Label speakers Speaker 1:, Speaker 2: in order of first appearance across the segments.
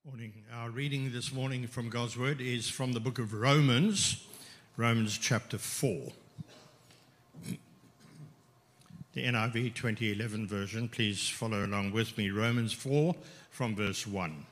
Speaker 1: Morning. Our reading this morning from God's Word is from the book of Romans, Romans chapter 4. The NIV 2011 version, please follow along with me. Romans 4 from verse 1.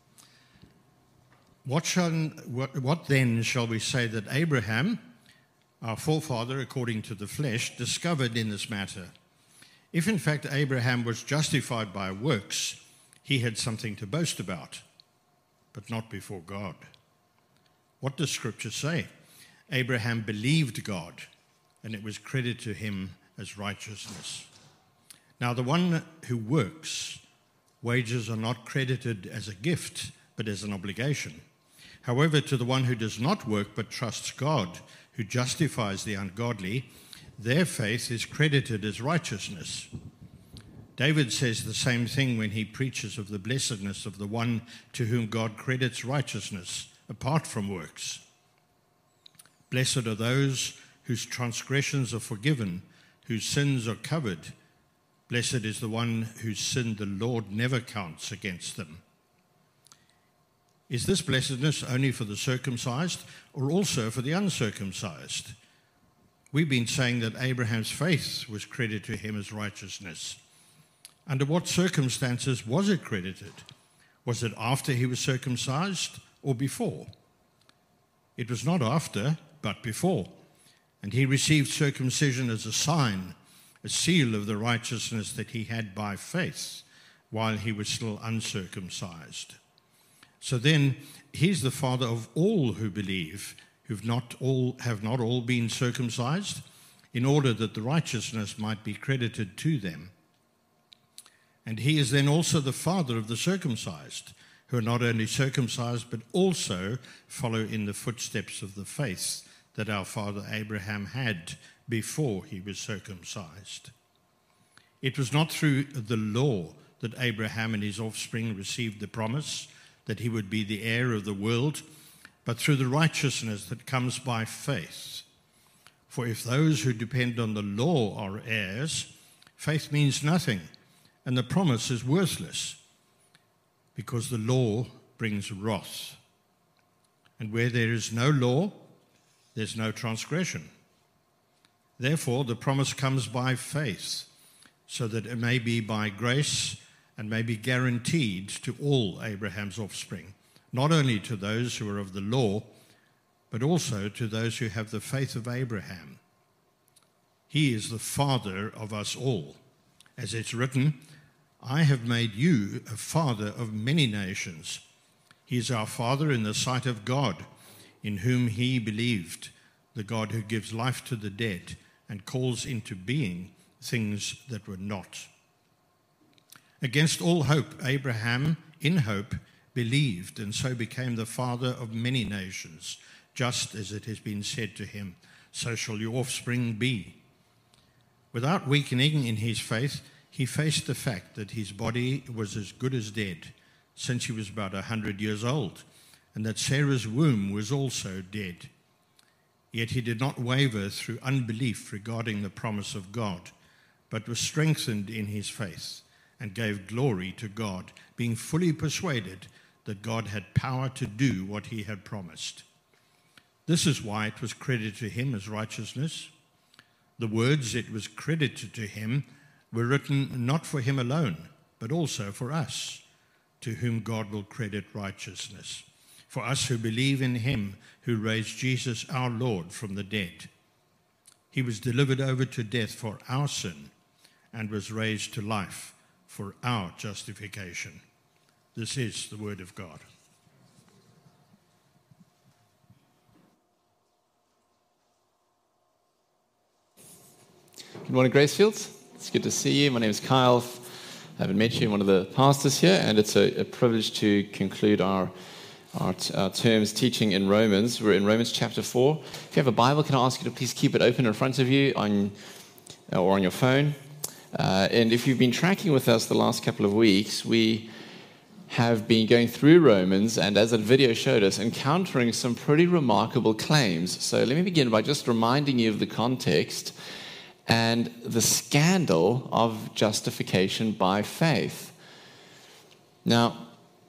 Speaker 1: What then shall we say that Abraham, our forefather according to the flesh, discovered in this matter? If in fact Abraham was justified by works, he had something to boast about, but not before God. What does Scripture say? Abraham believed God, and it was credited to him as righteousness. Now the one who works, wages are not credited as a gift, but as an obligation. However, to the one who does not work but trusts God, who justifies the ungodly, their faith is credited as righteousness. David says the same thing when he preaches of the blessedness of the one to whom God credits righteousness apart from works. Blessed are those whose transgressions are forgiven, whose sins are covered. Blessed is the one whose sin the Lord never counts against them. Is this blessedness only for the circumcised or also for the uncircumcised? We've been saying that Abraham's faith was credited to him as righteousness. Under what circumstances was it credited? Was it after he was circumcised or before? It was not after, but before. And he received circumcision as a sign, a seal of the righteousness that he had by faith, while he was still uncircumcised. So then, he's the father of all who believe, have not all been circumcised, in order that the righteousness might be credited to them. And he is then also the father of the circumcised, who are not only circumcised, but also follow in the footsteps of the faith that our father Abraham had before he was circumcised. It was not through the law that Abraham and his offspring received the promise that he would be the heir of the world, but through the righteousness that comes by faith. For if those who depend on the law are heirs, faith means nothing, and the promise is worthless, because the law brings wrath. And where there is no law, there's no transgression. Therefore, the promise comes by faith, so that it may be by grace and may be guaranteed to all Abraham's offspring, not only to those who are of the law, but also to those who have the faith of Abraham. He is the father of us all. As it's written, I have made you a father of many nations. He is our father in the sight of God, in whom he believed, the God who gives life to the dead and calls into being things that were not. Against all hope, Abraham, in hope, believed, and so became the father of many nations, just as it has been said to him, so shall your offspring be. Without weakening in his faith, he faced the fact that his body was as good as dead, since he was about 100 years old, and that Sarah's womb was also dead. Yet he did not waver through unbelief regarding the promise of God, but was strengthened in his faith, and gave glory to God, being fully persuaded that God had power to do what he had promised. This is why it was credited to him as righteousness. The words "it was credited to him" were written not for him alone, but also for us, to whom God will credit righteousness. For us who believe in him who raised Jesus our Lord from the dead. He was delivered over to death for our sin and was raised to life for our justification. This is the word of God.
Speaker 2: Good morning, Gracefields. It's good to see you. My name is Kyle. I haven't met you. I'm one of the pastors here, and it's a privilege to conclude our term's teaching in Romans. We're in Romans chapter 4. If you have a Bible, can I ask you to please keep it open in front of you or on your phone? And if you've been tracking with us the last couple of weeks, we have been going through Romans, and as that video showed us, encountering some pretty remarkable claims. So let me begin by just reminding you of the context and the scandal of justification by faith. Now,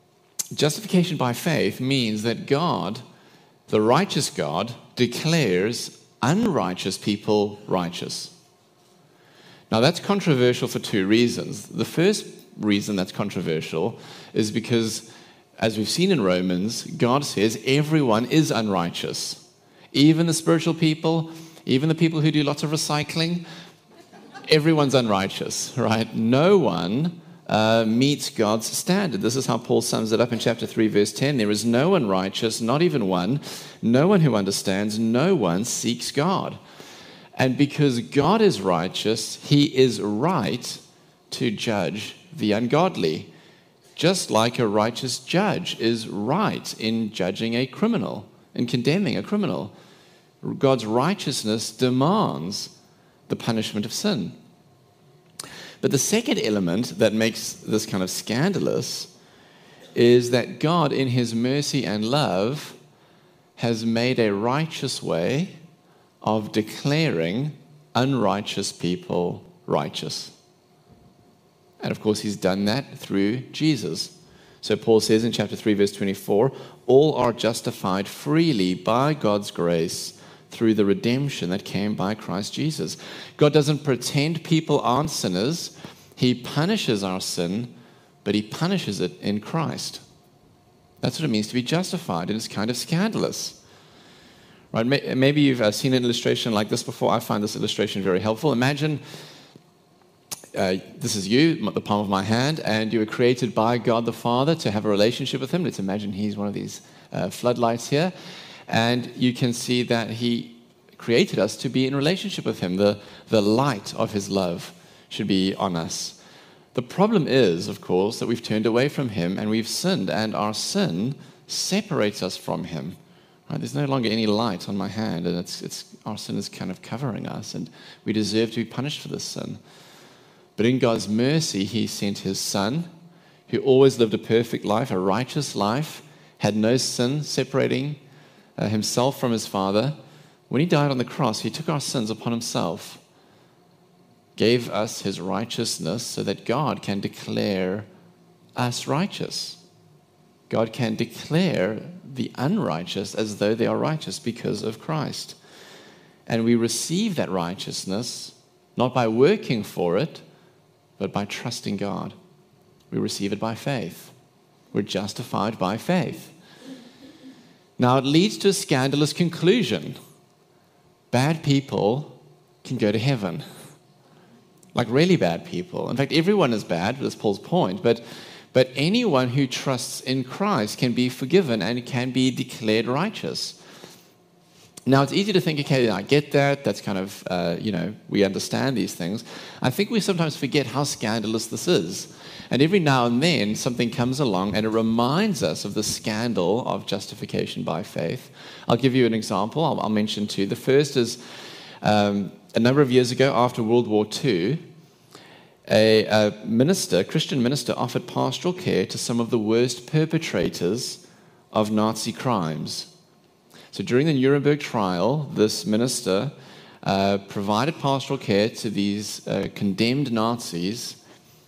Speaker 2: justification by faith means that God, the righteous God, declares unrighteous people righteous. Now, that's controversial for two reasons. The first reason that's controversial is because, as we've seen in Romans, God says everyone is unrighteous. Even the spiritual people, even the people who do lots of recycling, everyone's unrighteous, right? No one meets God's standard. This is how Paul sums it up in chapter 3, verse 10. There is no one righteous, not even one, no one who understands, no one seeks God. And because God is righteous, he is right to judge the ungodly, just like a righteous judge is right in judging a criminal, in condemning a criminal. God's righteousness demands the punishment of sin. But the second element that makes this kind of scandalous is that God, in his mercy and love, has made a righteous way of declaring unrighteous people righteous. And of course, he's done that through Jesus. So Paul says in chapter 3, verse 24, all are justified freely by God's grace through the redemption that came by Christ Jesus. God doesn't pretend people aren't sinners. He punishes our sin, but he punishes it in Christ. That's what it means to be justified, and it's kind of scandalous. Right? Maybe you've seen an illustration like this before. I find this illustration very helpful. Imagine this is you, the palm of my hand, and you were created by God the Father to have a relationship with him. Let's imagine he's one of these floodlights here. And you can see that he created us to be in relationship with him. The light of his love should be on us. The problem is, of course, that we've turned away from him and we've sinned, and our sin separates us from him. Right? There's no longer any light on my hand, and our sin is kind of covering us, and we deserve to be punished for this sin. But in God's mercy, he sent his Son, who always lived a perfect life, a righteous life, had no sin separating himself from his Father. When he died on the cross, he took our sins upon himself, gave us his righteousness so that God can declare us righteous. God can declare the unrighteous as though they are righteous because of Christ. And we receive that righteousness not by working for it, but by trusting God. We receive it by faith. We're justified by faith. Now, it leads to a scandalous conclusion. Bad people can go to heaven. Like really bad people. In fact, everyone is bad, that's Paul's point, but anyone who trusts in Christ can be forgiven and can be declared righteous. Now, it's easy to think, okay, I get that. That's kind of, we understand these things. I think we sometimes forget how scandalous this is. And every now and then, something comes along and it reminds us of the scandal of justification by faith. I'll give you an example. I'll mention two. The first is a number of years ago, after World War II, a Christian minister, offered pastoral care to some of the worst perpetrators of Nazi crimes. So during the Nuremberg trial, this minister provided pastoral care to these condemned Nazis,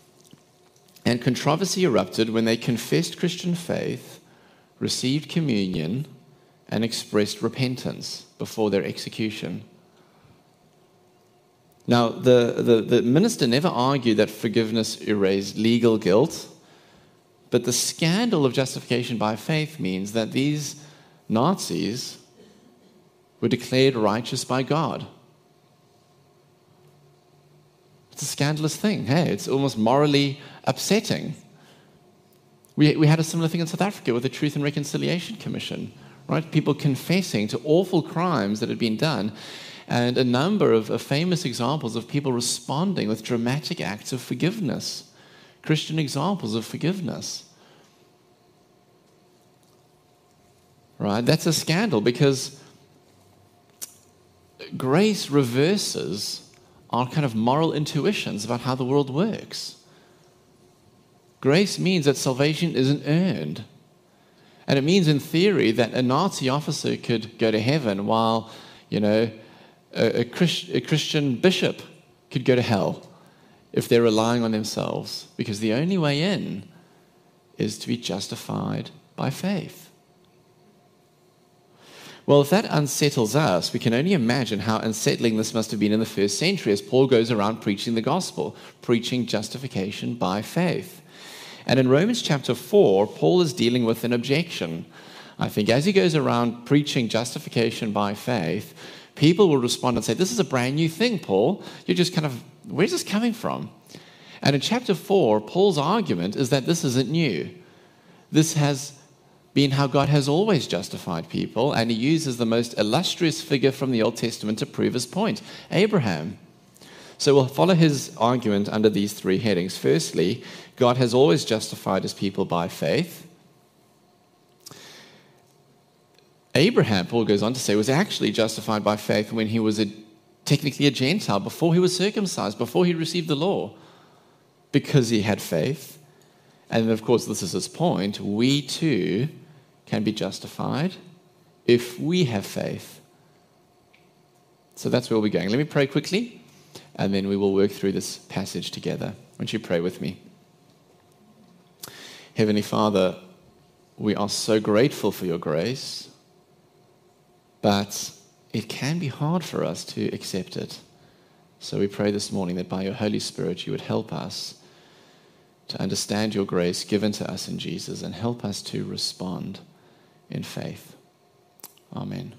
Speaker 2: and controversy erupted when they confessed Christian faith, received communion, and expressed repentance before their execution. Now, the minister never argued that forgiveness erased legal guilt, but the scandal of justification by faith means that these Nazis were declared righteous by God. It's a scandalous thing. Hey, it's almost morally upsetting. We had a similar thing in South Africa with the Truth and Reconciliation Commission, right? People confessing to awful crimes that had been done, and a number of famous examples of people responding with dramatic acts of forgiveness, Christian examples of forgiveness. Right? That's a scandal because grace reverses our kind of moral intuitions about how the world works. Grace means that salvation isn't earned. And it means, in theory, that a Nazi officer could go to heaven while, a Christian bishop could go to hell if they're relying on themselves. Because the only way in is to be justified by faith. Well, if that unsettles us, we can only imagine how unsettling this must have been in the first century as Paul goes around preaching the gospel, preaching justification by faith. And in Romans chapter 4, Paul is dealing with an objection. I think as he goes around preaching justification by faith, people will respond and say, this is a brand new thing, Paul. You're just where's this coming from? And in chapter 4, Paul's argument is that this isn't new. This has been how God has always justified people, and he uses the most illustrious figure from the Old Testament to prove his point, Abraham. So we'll follow his argument under these three headings. Firstly, God has always justified his people by faith. Abraham, Paul goes on to say, was actually justified by faith when he was technically a Gentile, before he was circumcised, before he received the law, because he had faith. And of course, this is his point. We too can be justified if we have faith. So that's where we're going. Let me pray quickly, and then we will work through this passage together. Won't you pray with me? Heavenly Father, we are so grateful for your grace, but it can be hard for us to accept it. So we pray this morning that by your Holy Spirit you would help us to understand your grace given to us in Jesus and help us to respond in faith. Amen.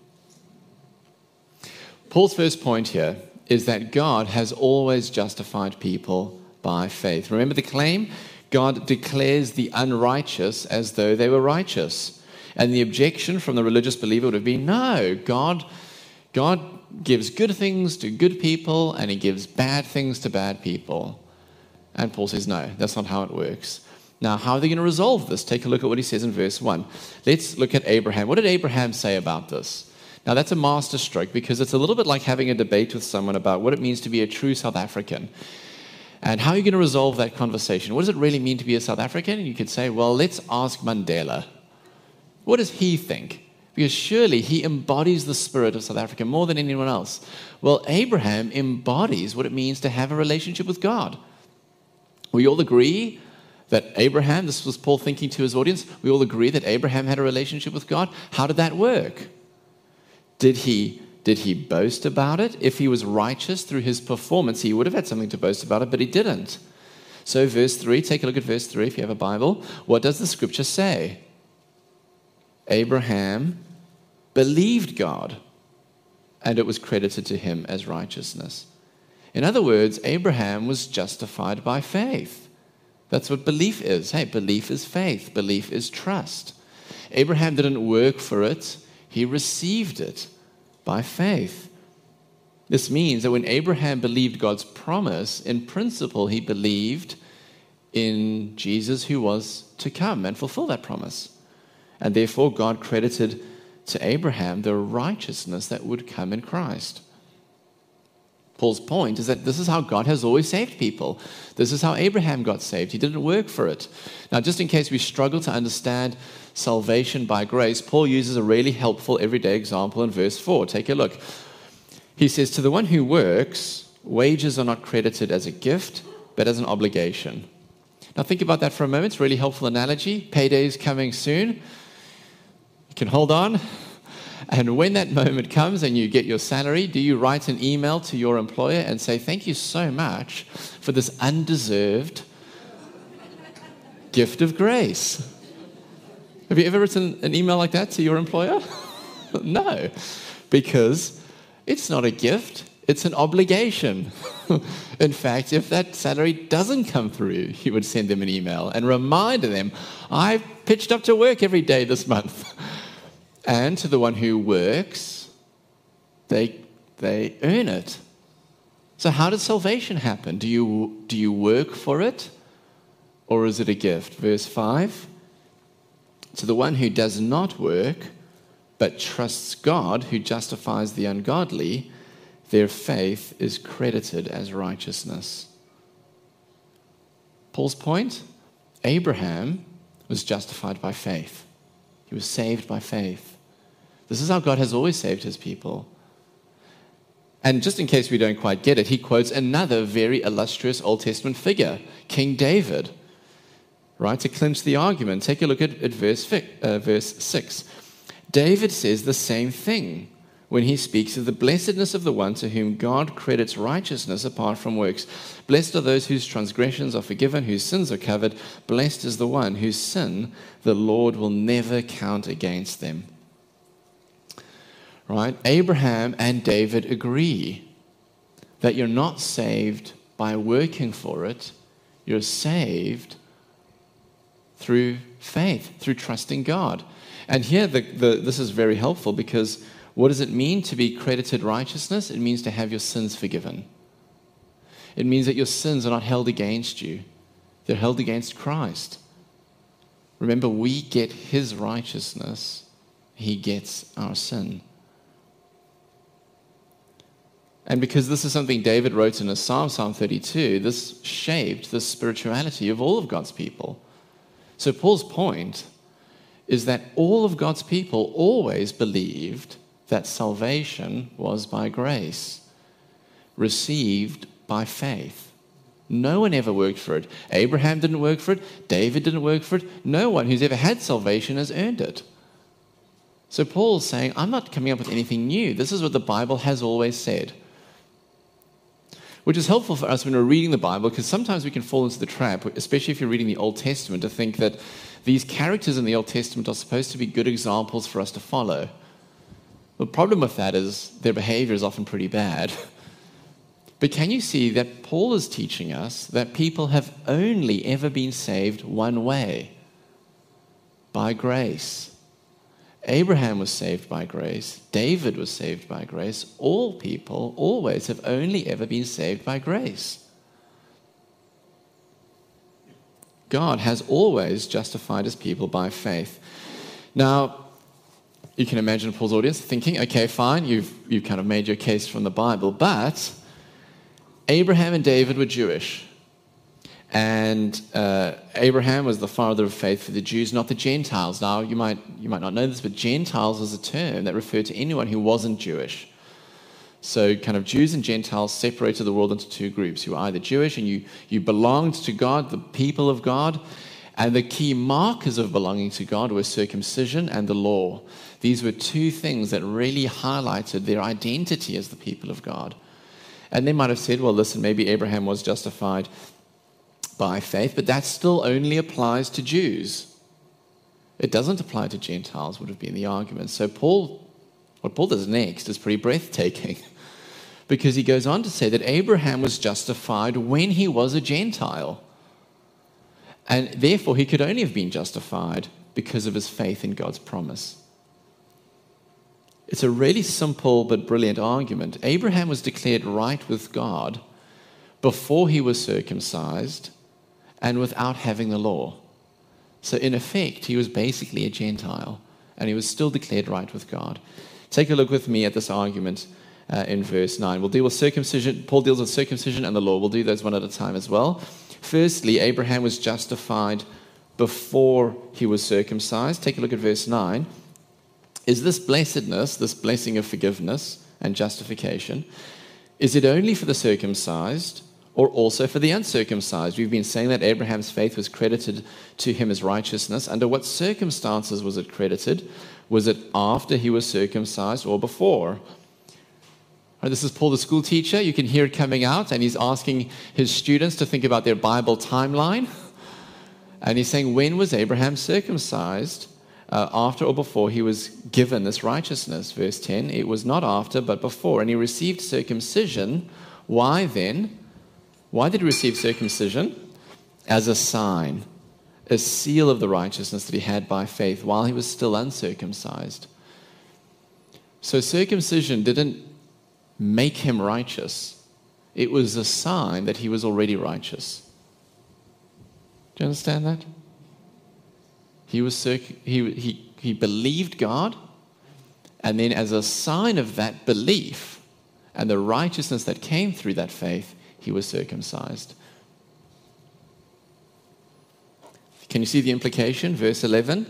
Speaker 2: Paul's first point here is that God has always justified people by faith. Remember the claim? God declares the unrighteous as though they were righteous. And the objection from the religious believer would have been, no, God gives good things to good people and he gives bad things to bad people. And Paul says, no, that's not how it works. Now, how are they going to resolve this? Take a look at what he says in verse 1. Let's look at Abraham. What did Abraham say about this? Now, that's a master stroke because it's a little bit like having a debate with someone about what it means to be a true South African. And how are you going to resolve that conversation? What does it really mean to be a South African? And you could say, well, let's ask Mandela. What does he think? Because surely he embodies the spirit of South Africa more than anyone else. Well, Abraham embodies what it means to have a relationship with God. We all agree that Abraham, this was Paul thinking to his audience, we all agree that Abraham had a relationship with God. How did that work? Did he boast about it? If he was righteous through his performance, he would have had something to boast about it, but he didn't. So verse 3, take a look at verse 3 if you have a Bible. What does the scripture say? Abraham believed God, and it was credited to him as righteousness. In other words, Abraham was justified by faith. That's what belief is. Hey, belief is faith. Belief is trust. Abraham didn't work for it. He received it by faith. This means that when Abraham believed God's promise, in principle, he believed in Jesus who was to come and fulfill that promise. And therefore, God credited to Abraham the righteousness that would come in Christ. Paul's point is that this is how God has always saved people. This is how Abraham got saved. He didn't work for it. Now, just in case we struggle to understand salvation by grace, Paul uses a really helpful everyday example in verse 4. Take a look. He says, to the one who works, wages are not credited as a gift, but as an obligation. Now, think about that for a moment. It's a really helpful analogy. Payday is coming soon. You can hold on. And when that moment comes and you get your salary, do you write an email to your employer and say, thank you so much for this undeserved gift of grace? Have you ever written an email like that to your employer? No, because it's not a gift, it's an obligation. In fact, if that salary doesn't come through, you would send them an email and remind them, I pitched up to work every day this month. And to the one who works, they earn it. So how does salvation happen? Do you work for it? Or is it a gift? Verse 5, to the one who does not work, but trusts God, who justifies the ungodly, their faith is credited as righteousness. Paul's point? Abraham was justified by faith. He was saved by faith. This is how God has always saved his people. And just in case we don't quite get it, he quotes another very illustrious Old Testament figure, King David. right, to clinch the argument. Take a look at verse 6. David says the same thing when he speaks of the blessedness of the one to whom God credits righteousness apart from works. Blessed are those whose transgressions are forgiven, whose sins are covered. Blessed is the one whose sin the Lord will never count against them. Right? Abraham and David agree that you're not saved by working for it. You're saved through faith, through trusting God. And here this is very helpful, because what does it mean to be credited righteousness? It means to have your sins forgiven. It means that your sins are not held against you. They're held against Christ. Remember, we get his righteousness. He gets our sin. And because this is something David wrote in his Psalm 32, this shaped the spirituality of all of God's people. So Paul's point is that all of God's people always believed that salvation was by grace, received by faith. No one ever worked for it. Abraham didn't work for it. David didn't work for it. No one who's ever had salvation has earned it. So Paul's saying, I'm not coming up with anything new. This is what the Bible has always said. Which is helpful for us when we're reading the Bible, because sometimes we can fall into the trap, especially if you're reading the Old Testament, to think that these characters in the Old Testament are supposed to be good examples for us to follow. The problem with that is their behavior is often pretty bad. But can you see that Paul is teaching us that people have only ever been saved one way? By grace. Abraham was saved by grace. David was saved by grace. All people always have only ever been saved by grace. God has always justified his people by faith. Now, you can imagine Paul's audience thinking, okay, fine, you've kind of made your case from the Bible, but Abraham and David were Jewish. And Abraham was the father of faith for the Jews, not the Gentiles. Now, you might not know this, but Gentiles was a term that referred to anyone who wasn't Jewish. So kind of Jews and Gentiles separated the world into two groups. You were either Jewish and you belonged to God, the people of God, and the key markers of belonging to God were circumcision and the law. These were two things that really highlighted their identity as the people of God. And they might have said, well, listen, maybe Abraham was justified by faith, but that still only applies to Jews. It doesn't apply to Gentiles, would have been the argument. So what Paul does next is pretty breathtaking, because he goes on to say that Abraham was justified when he was a Gentile. And therefore, he could only have been justified because of his faith in God's promise. It's a really simple but brilliant argument. Abraham was declared right with God before he was circumcised and without having the law. So in effect, he was basically a Gentile, and he was still declared right with God. Take a look with me at this argument in verse 9. We'll deal with circumcision. Paul deals with circumcision and the law. We'll do those one at a time as well. Firstly, Abraham was justified before he was circumcised. Take a look at verse 9. Is this blessedness, this blessing of forgiveness and justification, is it only for the circumcised or also for the uncircumcised? We've been saying that Abraham's faith was credited to him as righteousness. Under what circumstances was it credited? Was it after he was circumcised or before? This is Paul, the school teacher. You can hear it coming out, and he's asking his students to think about their Bible timeline. And he's saying, when was Abraham circumcised? After or before he was given this righteousness? Verse 10, it was not after, but before. And he received circumcision. Why then? Why did he receive circumcision? As a sign, a seal of the righteousness that he had by faith while he was still uncircumcised. So circumcision didn't make him righteous. It was a sign that he was already righteous. Do you understand that? He believed God, and then as a sign of that belief and the righteousness that came through that faith, he was circumcised. Can you see the implication? Verse 11.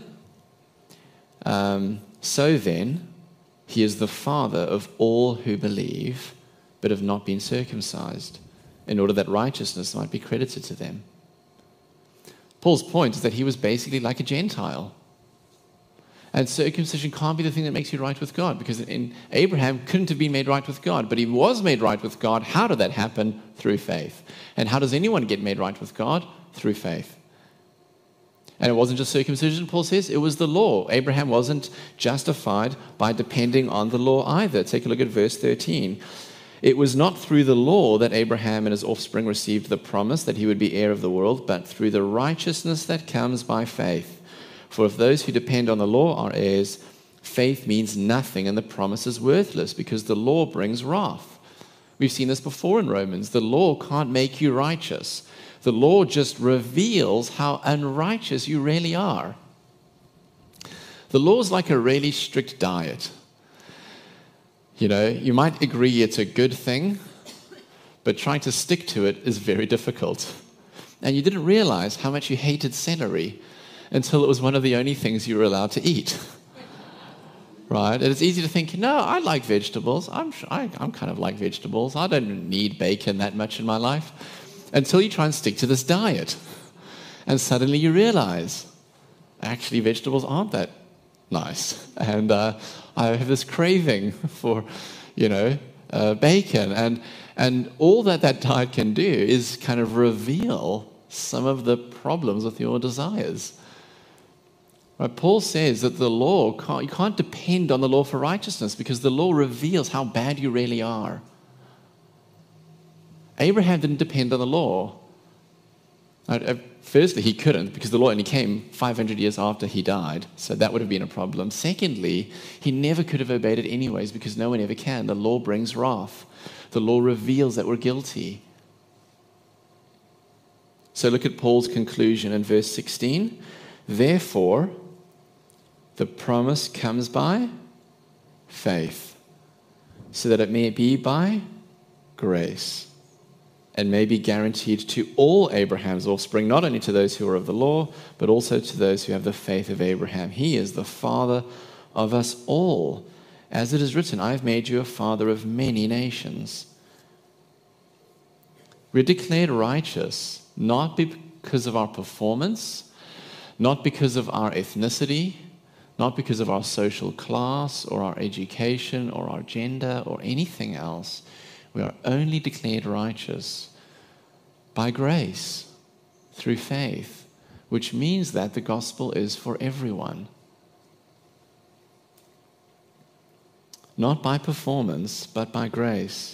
Speaker 2: So then, he is the father of all who believe, but have not been circumcised, in order that righteousness might be credited to them. Paul's point is that he was basically like a Gentile. And circumcision can't be the thing that makes you right with God, because Abraham couldn't have been made right with God, but he was made right with God. How did that happen? Through faith. And how does anyone get made right with God? Through faith. And it wasn't just circumcision, Paul says, it was the law. Abraham wasn't justified by depending on the law either. Take a look at verse 13. It was not through the law that Abraham and his offspring received the promise that he would be heir of the world, but through the righteousness that comes by faith. For if those who depend on the law are heirs, faith means nothing and the promise is worthless, because the law brings wrath. We've seen this before in Romans. The law can't make you righteous. The law just reveals how unrighteous you really are. The law is like a really strict diet. You know, you might agree it's a good thing, but trying to stick to it is very difficult. And you didn't realize how much you hated celery until it was one of the only things you were allowed to eat. Right? And it's easy to think, no, I like vegetables. I'm kind of like vegetables. I don't need bacon that much in my life. Until you try and stick to this diet. And suddenly you realize, actually, vegetables aren't that nice. And I have this craving for, bacon. And all that diet can do is kind of reveal some of the problems with your desires. Right? Paul says that the law, you can't depend on the law for righteousness, because the law reveals how bad you really are. Abraham didn't depend on the law. Firstly, he couldn't, because the law only came 500 years after he died, so that would have been a problem. Secondly, he never could have obeyed it anyways, because no one ever can. The law brings wrath. The law reveals that we're guilty. So look at Paul's conclusion in verse 16. Therefore, the promise comes by faith, so that it may be by grace, and may be guaranteed to all Abraham's offspring, not only to those who are of the law, but also to those who have the faith of Abraham. He is the father of us all. As it is written, I have made you a father of many nations. We're declared righteous, not because of our performance, not because of our ethnicity, not because of our social class or our education or our gender or anything else. We are only declared righteous by grace, through faith, which means that the gospel is for everyone. Not by performance, but by grace.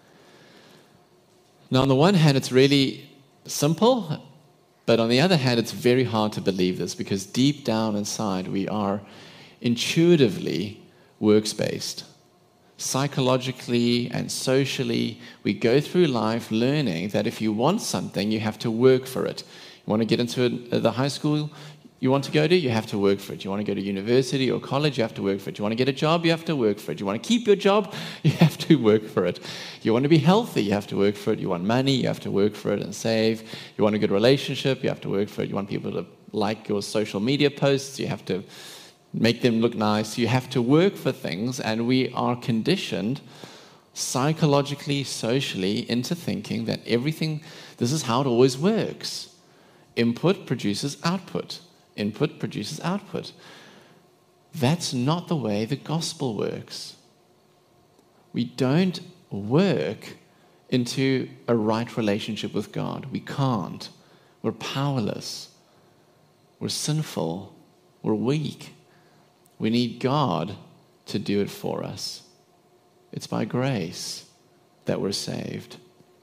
Speaker 2: Now, on the one hand, it's really simple, but on the other hand, it's very hard to believe this, because deep down inside, we are intuitively works-based. Psychologically and socially, we go through life learning that if you want something, you have to work for it. You want to get into the high school you want to go to, you have to work for it. You want to go to university or college, you have to work for it. You want to get a job, you have to work for it. You want to keep your job, you have to work for it. You want to be healthy, you have to work for it. You want money, you have to work for it and save. You want a good relationship, you have to work for it. You want people to like your social media posts, you have to make them look nice. You have to work for things, and we are conditioned psychologically, socially into thinking that everything, this is how it always works. Input produces output. Input produces output. That's not the way the gospel works. We don't work into a right relationship with God. We can't. We're powerless. We're sinful. We're weak. We need God to do it for us. It's by grace that we're saved.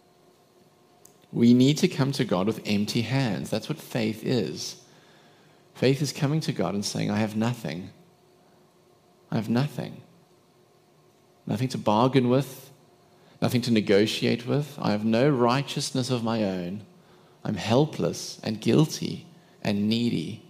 Speaker 2: We need to come to God with empty hands. That's what faith is. Faith is coming to God and saying, I have nothing. I have nothing. Nothing to bargain with, nothing to negotiate with. I have no righteousness of my own. I'm helpless and guilty and needy.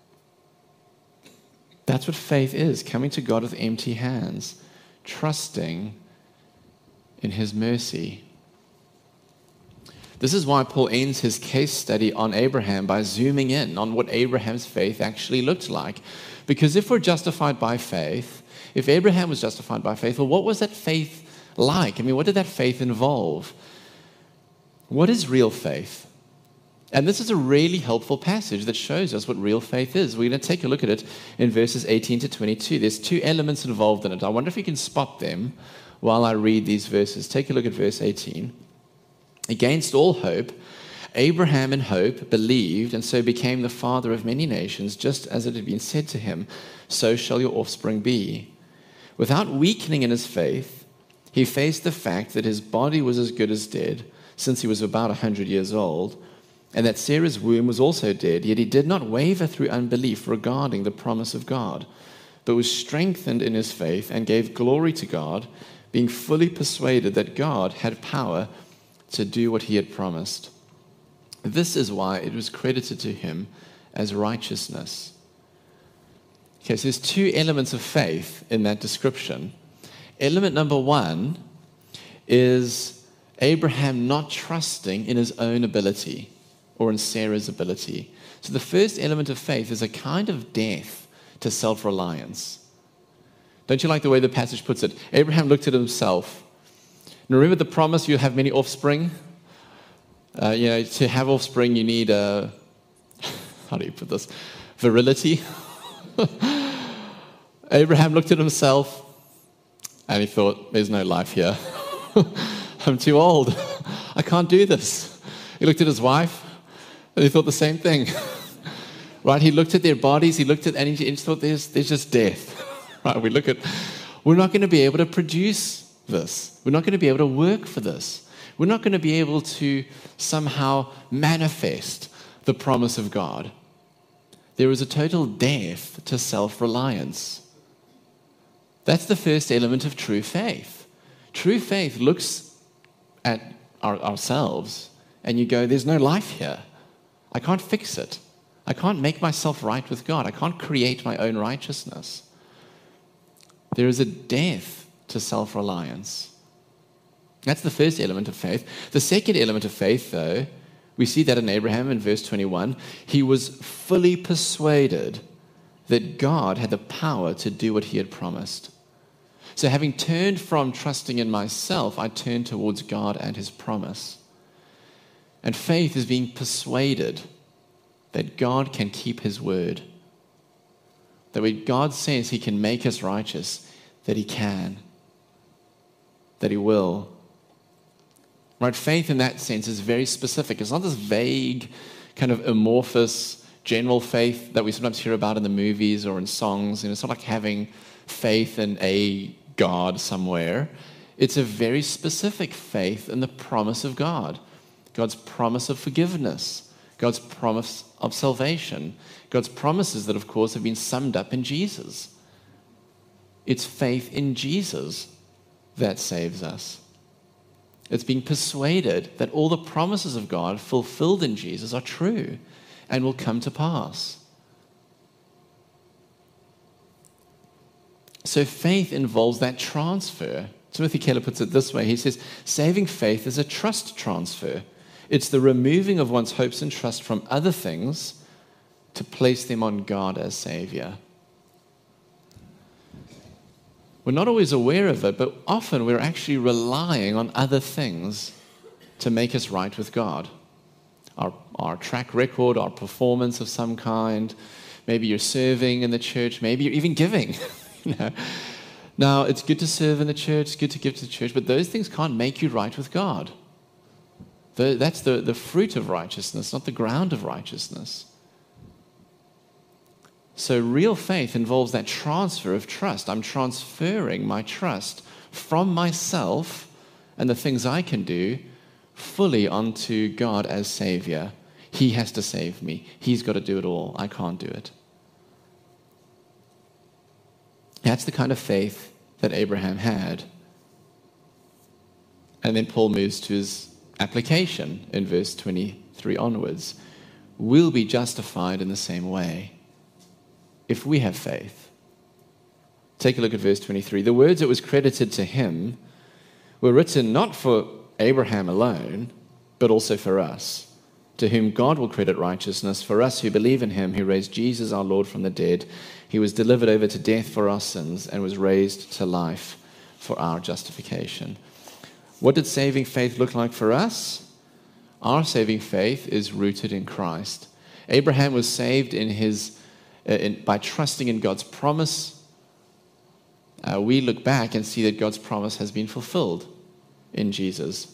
Speaker 2: That's what faith is, coming to God with empty hands, trusting in His mercy. This is why Paul ends his case study on Abraham by zooming in on what Abraham's faith actually looked like. Because if we're justified by faith, if Abraham was justified by faith, well, what was that faith like? I mean, what did that faith involve? What is real faith? And this is a really helpful passage that shows us what real faith is. We're going to take a look at it in verses 18 to 22. There's two elements involved in it. I wonder if you can spot them while I read these verses. Take a look at verse 18. Against all hope, Abraham in hope believed and so became the father of many nations, just as it had been said to him, so shall your offspring be. Without weakening in his faith, he faced the fact that his body was as good as dead, since he was about 100 years old, and that Sarah's womb was also dead, yet he did not waver through unbelief regarding the promise of God, but was strengthened in his faith and gave glory to God, being fully persuaded that God had power to do what he had promised. This is why it was credited to him as righteousness. Okay, so there's two elements of faith in that description. Element number one is Abraham not trusting in his own ability or in Sarah's ability. So the first element of faith is a kind of death to self-reliance. Don't you like the way the passage puts it? Abraham looked at himself. Now remember the promise, you'll have many offspring? To have offspring, you need how do you put this? Virility. Abraham looked at himself and he thought, there's no life here. I'm too old. I can't do this. He looked at his wife and he thought the same thing. Right? He looked at their bodies, and he thought there's just death. Right? We're not going to be able to produce this. We're not going to be able to work for this. We're not going to be able to somehow manifest the promise of God. There is a total death to self-reliance. That's the first element of true faith. True faith looks at ourselves and you go, there's no life here. I can't fix it. I can't make myself right with God. I can't create my own righteousness. There is a death to self-reliance. That's the first element of faith. The second element of faith, though, we see that in Abraham in verse 21. He was fully persuaded that God had the power to do what he had promised. So having turned from trusting in myself, I turned towards God and his promise. And faith is being persuaded that God can keep his word. That when God says he can make us righteous, that he can. That he will. Right? Faith in that sense is very specific. It's not this vague, kind of amorphous, general faith that we sometimes hear about in the movies or in songs. And it's not like having faith in a God somewhere. It's a very specific faith in the promise of God. God's promise of forgiveness. God's promise of salvation. God's promises that, of course, have been summed up in Jesus. It's faith in Jesus that saves us. It's being persuaded that all the promises of God fulfilled in Jesus are true and will come to pass. So faith involves that transfer. Timothy Keller puts it this way. He says, saving faith is a trust transfer. It's the removing of one's hopes and trust from other things to place them on God as Savior. We're not always aware of it, but often we're actually relying on other things to make us right with God. Our track record, our performance of some kind. Maybe you're serving in the church. Maybe you're even giving. Now, it's good to serve in the church. It's good to give to the church. But those things can't make you right with God. That's the fruit of righteousness, not the ground of righteousness. So real faith involves that transfer of trust. I'm transferring my trust from myself and the things I can do fully onto God as Savior. He has to save me. He's got to do it all. I can't do it. That's the kind of faith that Abraham had. And then Paul moves to his application in verse 23 onwards. We'll be justified in the same way if we have faith. Take a look at verse 23. The words that was credited to him were written not for Abraham alone, but also for us, to whom God will credit righteousness, for us who believe in him, who raised Jesus our Lord from the dead. He was delivered over to death for our sins and was raised to life for our justification. What did saving faith look like for us? Our saving faith is rooted in Christ. Abraham was saved by trusting in God's promise. We look back and see that God's promise has been fulfilled in Jesus.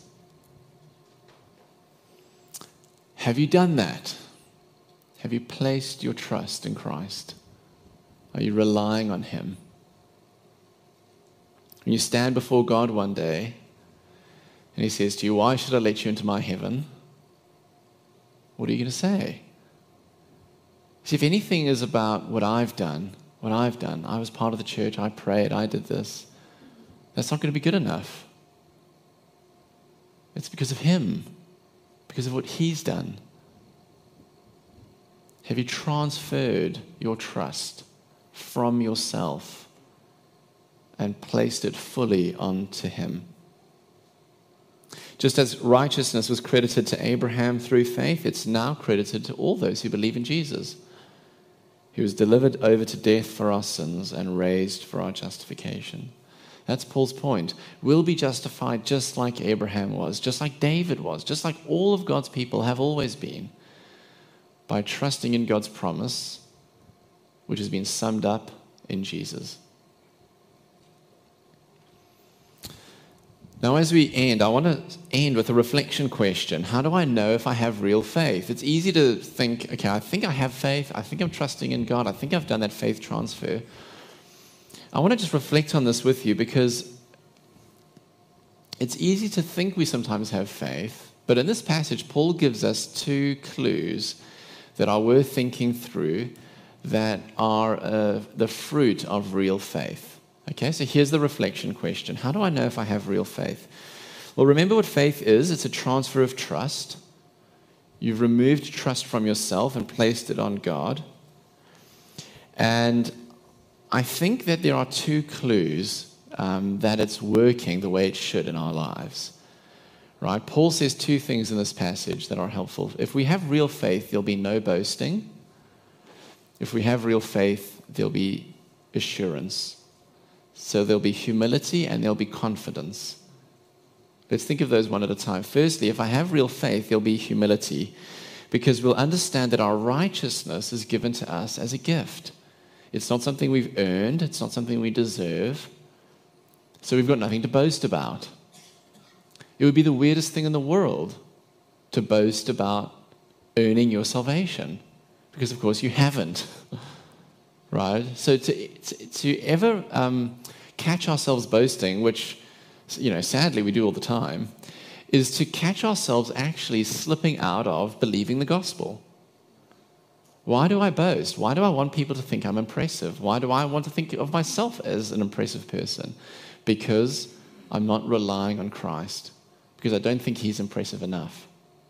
Speaker 2: Have you done that? Have you placed your trust in Christ? Are you relying on Him? When you stand before God one day and He says to you, "Why should I let you into my heaven?" What are you going to say? See, if anything is about what I've done, I was part of the church, I prayed, I did this, that's not going to be good enough. It's because of Him, because of what He's done. Have you transferred your trust from yourself and placed it fully onto Him? Just as righteousness was credited to Abraham through faith, it's now credited to all those who believe in Jesus. He was delivered over to death for our sins and raised for our justification. That's Paul's point. We'll be justified just like Abraham was, just like David was, just like all of God's people have always been, by trusting in God's promise, which has been summed up in Jesus. Now, as we end, I want to end with a reflection question. How do I know if I have real faith? It's easy to think, okay, I think I have faith. I think I'm trusting in God. I think I've done that faith transfer. I want to just reflect on this with you because it's easy to think we sometimes have faith, but in this passage, Paul gives us two clues that are worth thinking through that are the fruit of real faith. Okay, so here's the reflection question. How do I know if I have real faith? Well, remember what faith is. It's a transfer of trust. You've removed trust from yourself and placed it on God. And I think that there are two clues that it's working the way it should in our lives. Right? Paul says two things in this passage that are helpful. If we have real faith, there'll be no boasting. If we have real faith, there'll be assurance. So there'll be humility and there'll be confidence. Let's think of those one at a time. Firstly, if I have real faith, there'll be humility because we'll understand that our righteousness is given to us as a gift. It's not something we've earned. It's not something we deserve. So we've got nothing to boast about. It would be the weirdest thing in the world to boast about earning your salvation because, of course, you haven't. Right? So to ever catch ourselves boasting, which, sadly we do all the time, is to catch ourselves actually slipping out of believing the gospel. Why do I boast? Why do I want people to think I'm impressive? Why do I want to think of myself as an impressive person? Because I'm not relying on Christ. Because I don't think He's impressive enough.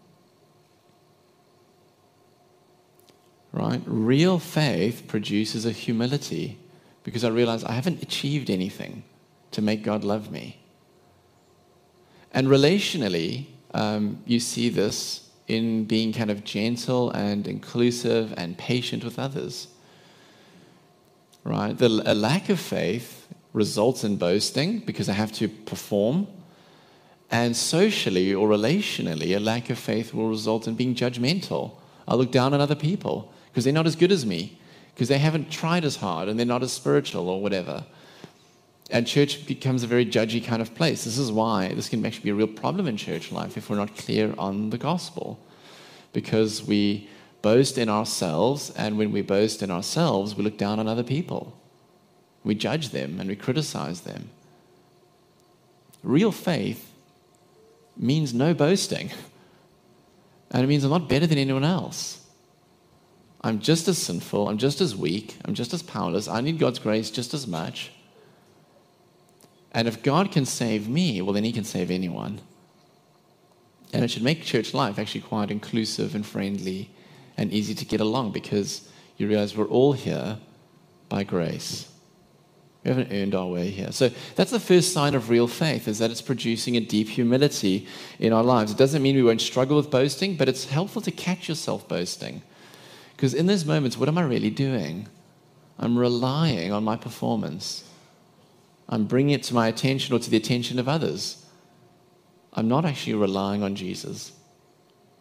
Speaker 2: Right? Real faith produces a humility because I realize I haven't achieved anything to make God love me. And relationally, you see this in being kind of gentle and inclusive and patient with others. Right? A lack of faith results in boasting because I have to perform. And socially or relationally, a lack of faith will result in being judgmental. I look down on other people because they're not as good as me, because they haven't tried as hard and they're not as spiritual or whatever. And church becomes a very judgy kind of place. This is why this can actually be a real problem in church life if we're not clear on the gospel. Because we boast in ourselves, and when we boast in ourselves, we look down on other people. We judge them and we criticize them. Real faith means no boasting. And it means I'm not better than anyone else. I'm just as sinful, I'm just as weak, I'm just as powerless. I need God's grace just as much. And if God can save me, well, then He can save anyone. And it should make church life actually quite inclusive and friendly and easy to get along because you realize we're all here by grace. We haven't earned our way here. So that's the first sign of real faith, is that it's producing a deep humility in our lives. It doesn't mean we won't struggle with boasting, but it's helpful to catch yourself boasting. Because in those moments, what am I really doing? I'm relying on my performance. I'm bringing it to my attention or to the attention of others. I'm not actually relying on Jesus.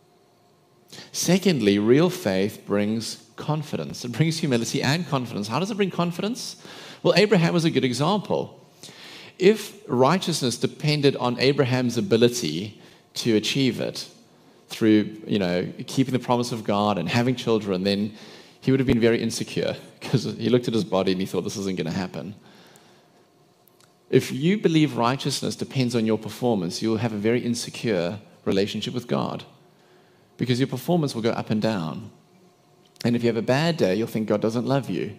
Speaker 2: Secondly, real faith brings confidence. It brings humility and confidence. How does it bring confidence? Well, Abraham was a good example. If righteousness depended on Abraham's ability to achieve it through, keeping the promise of God and having children, then he would have been very insecure because he looked at his body and he thought this isn't going to happen. If you believe righteousness depends on your performance, you'll have a very insecure relationship with God because your performance will go up and down. And if you have a bad day, you'll think God doesn't love you.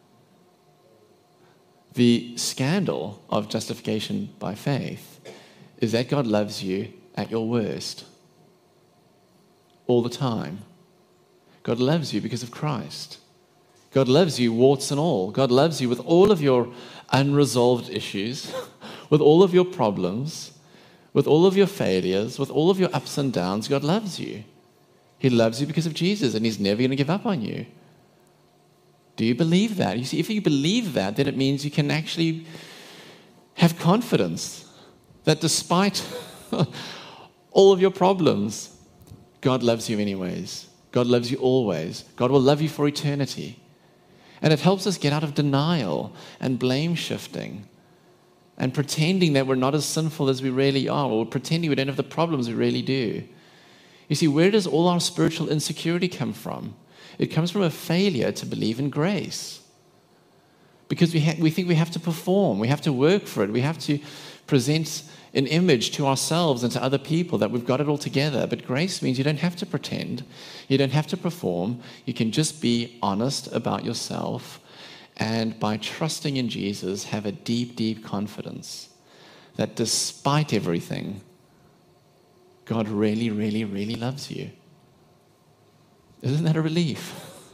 Speaker 2: The scandal of justification by faith is that God loves you at your worst all the time. God loves you because of Christ. God loves you warts and all. God loves you with all of your unresolved issues, with all of your problems, with all of your failures, with all of your ups and downs. God loves you. He loves you because of Jesus, and he's never going to give up on you. Do you believe that? You see, if you believe that, then it means you can actually have confidence that despite all of your problems, God loves you anyways. God loves you always. God will love you for eternity. And it helps us get out of denial and blame shifting and pretending that we're not as sinful as we really are, or pretending we don't have the problems we really do. You see, where does all our spiritual insecurity come from? It comes from a failure to believe in grace. Because we think we have to perform, we have to work for it, we have to present an image to ourselves and to other people that we've got it all together. But grace means you don't have to pretend, you don't have to perform, you can just be honest about yourself, and by trusting in Jesus, have a deep, deep confidence that despite everything, God really, really, really loves you. Isn't that a relief?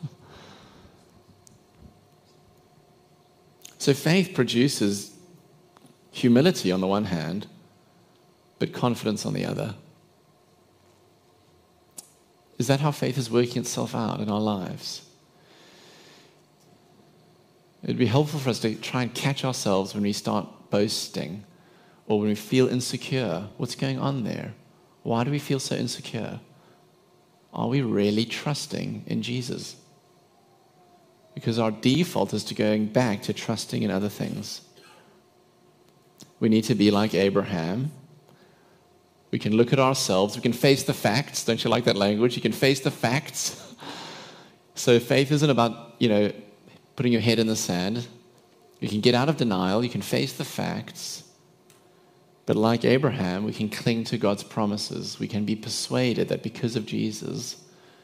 Speaker 2: So faith produces humility on the one hand, but confidence on the other. Is that how faith is working itself out in our lives? It'd be helpful for us to try and catch ourselves when we start boasting or when we feel insecure. What's going on there? Why do we feel so insecure? Are we really trusting in Jesus? Because our default is to going back to trusting in other things. We need to be like Abraham. We can look at ourselves. We can face the facts. Don't you like that language? You can face the facts. So faith isn't about, putting your head in the sand. You can get out of denial. You can face the facts. But like Abraham, we can cling to God's promises. We can be persuaded that because of Jesus,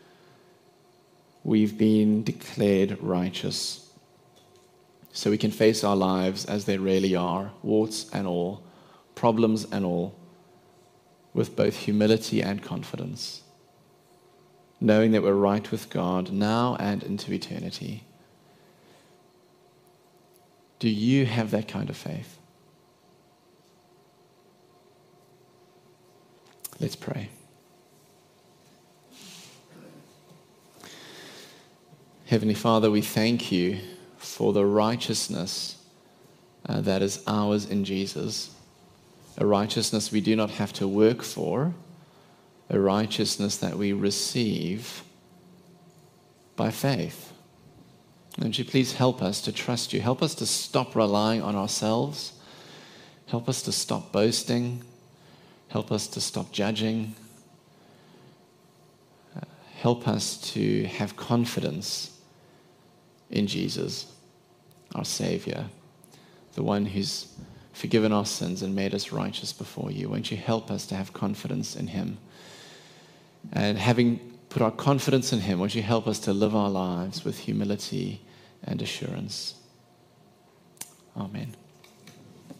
Speaker 2: we've been declared righteous. So we can face our lives as they really are, warts and all, problems and all, with both humility and confidence, knowing that we're right with God now and into eternity. Do you have that kind of faith? Let's pray. Heavenly Father, we thank you for the righteousness that is ours in Jesus, a righteousness we do not have to work for, a righteousness that we receive by faith. Won't you please help us to trust you? Help us to stop relying on ourselves. Help us to stop boasting. Help us to stop judging. Help us to have confidence in Jesus, our Savior, the one who's forgiven our sins and made us righteous before you. Won't you help us to have confidence in him? And having put our confidence in him, won't you help us to live our lives with humility and assurance? Amen.